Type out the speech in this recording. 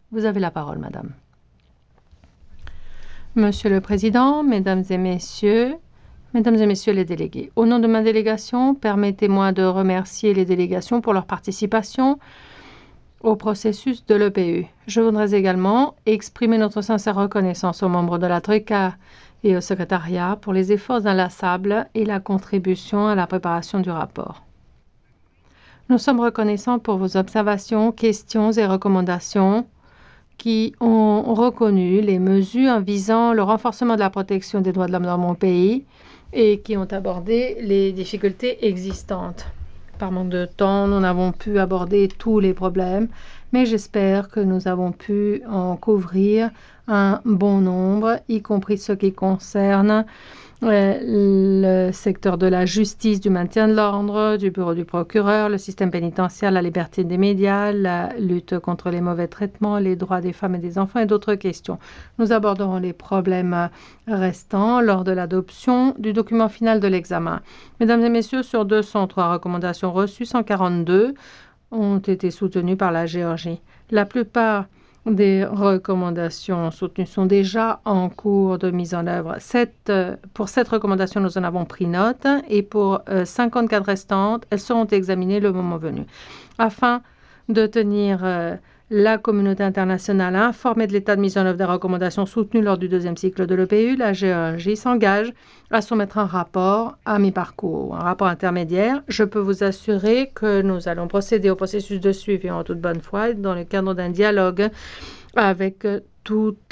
Vous avez la parole, madame. Monsieur le Président, Mesdames et Messieurs les délégués, au nom de ma délégation, permettez-moi de remercier les délégations pour leur participation au processus de l'EPU. Je voudrais également exprimer notre sincère reconnaissance aux membres de la Troïka et au secrétariat pour les efforts inlassables et la contribution à la préparation du rapport. Nous sommes reconnaissants pour vos observations, questions et recommandations qui ont reconnu les mesures visant le renforcement de la protection des droits de l'homme dans mon pays et qui ont abordé les difficultés existantes. Par manque de temps, nous n'avons pu aborder tous les problèmes, mais j'espère que nous avons pu en couvrir un bon nombre, y compris ce qui concerne le secteur de la justice, du maintien de l'ordre, du bureau du procureur, le système pénitentiaire, la liberté des médias, la lutte contre les mauvais traitements, les droits des femmes et des enfants et d'autres questions. Nous aborderons les problèmes restants lors de l'adoption du document final de l'examen. Mesdames et messieurs, sur 203 recommandations reçues, 142 ont été soutenues par la Géorgie. La plupart des recommandations soutenues sont déjà en cours de mise en œuvre. Pour 7 recommandations, nous en avons pris note et pour 54 restantes, elles seront examinées le moment venu. Afin de tenir la communauté internationale informée de l'état de mise en œuvre des recommandations soutenues lors du deuxième cycle de l'EPU, la Géorgie s'engage à soumettre un rapport à mi-parcours, un rapport intermédiaire. Je peux vous assurer que nous allons procéder au processus de suivi en toute bonne foi dans le cadre d'un dialogue avec toutes